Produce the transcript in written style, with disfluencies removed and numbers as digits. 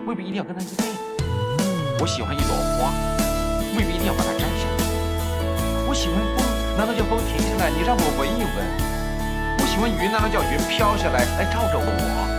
未必一定要跟他一个队。我喜欢一朵花，未必一定要把它摘下来。我喜欢风，难道叫风停下来，你让我闻一闻？我喜欢云，难道叫云飘下来，来照着我？